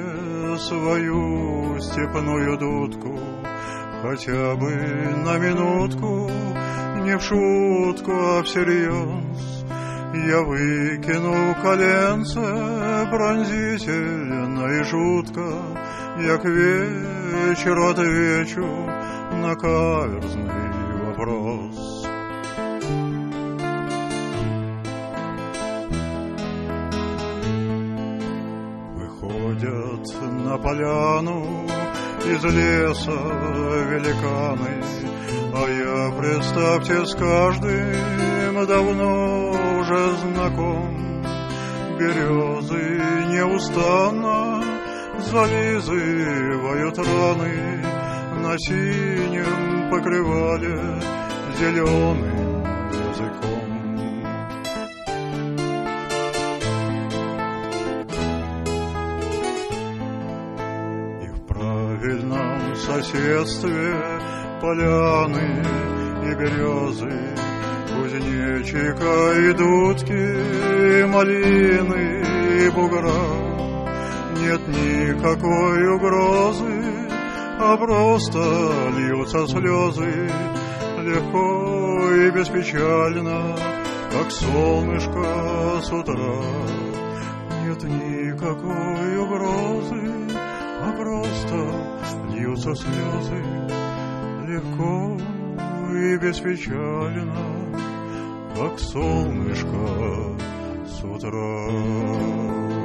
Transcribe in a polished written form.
свою степную дудку, хотя бы на минутку, не в шутку, а всерьез. Я выкину коленце пронзительно и жутко, я к вечеру отвечу на каверзный вопрос. Выходят на поляну из леса великаны, а я, представьте, с каждым давно уже знаком. Березы неустанно зализывают раны на синем покрывале зеленым языком. И в правильном соседстве поляны и березы, кузнечика и дудки, малины и бугра. Нет никакой угрозы, а просто льются слезы, легко и беспечально, как солнышко с утра. Нет никакой угрозы, а просто льются слезы, легко и беспечально, как солнышко с утра.